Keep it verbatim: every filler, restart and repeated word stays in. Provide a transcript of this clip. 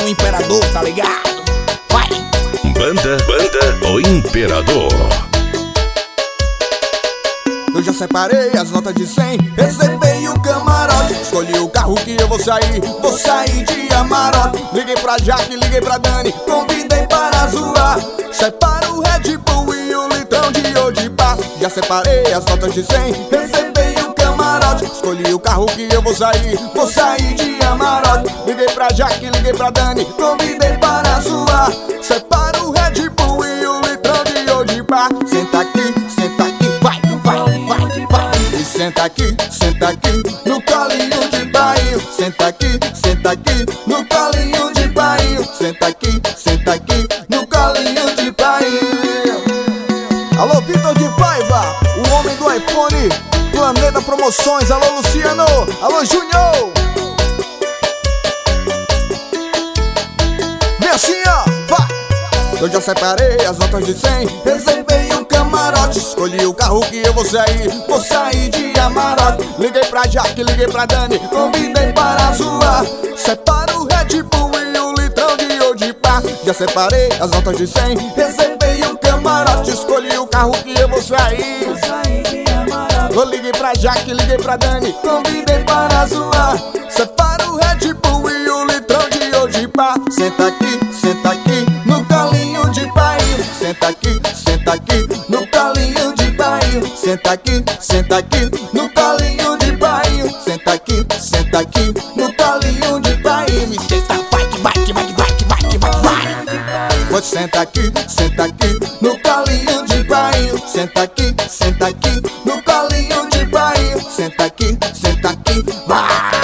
o Imperador, tá ligado? Vai! Banda, banda, o Imperador. Eu já separei as notas de cem, reservei o camarote, escolhi o carro que eu vou sair, vou sair de Amarok. Liguei pra Jaque, liguei pra Dani, convidei para zoar. Separa o Red Bull e o litrão de Odipá. Já separei as notas de cem, reservei o camarote, escolhi o carro que eu vou sair, vou sair de Amarok. Liguei pra Jaque, liguei pra Dani, convidei para zoar. Separa o Red Bull e o litrão de Odipá. Senta aqui, senta aqui, vai, vai, vai, vai. E senta aqui, senta aqui, no colinho de bairro. Senta aqui, senta aqui, no colinho de bairro. Senta aqui, senta aqui, no colinho de bairro. Alô, Vitor de Paiva, o homem do iPhone, Planeta Promoções. Alô, Luciano, alô, Júnior. Vem assim, ó, vai. Eu já separei as notas de cem, reservei um camarote, escolhi o carro que eu vou sair, vou sair de Amarok. Liguei pra Jaque, liguei pra Dani, convidei para zoar. Separa o Red Bull e o litrão de Odipá. Já separei as notas de cem, reservei um camarote, escolhi o carro que eu vou sair, vou sair de Amarok. Eu liguei pra Jaque, liguei pra Dani, convidei para zoar. Separa o Red Bull e o litrão de Odipá. Senta aqui, senta aqui, no colinho de bairro. Senta aqui, senta aqui, no colinho de bairro. Senta aqui, senta aqui, no colinho de bairro. Senta aqui, senta aqui, no colinho de bairro. Me senta, vai, que vai, que vai, que vai, que vai, que vai, vai. Pois senta aqui, senta aqui, no colinho de bairro. Senta aqui, senta aqui, no colinho de bairro. Senta aqui, senta aqui, vai.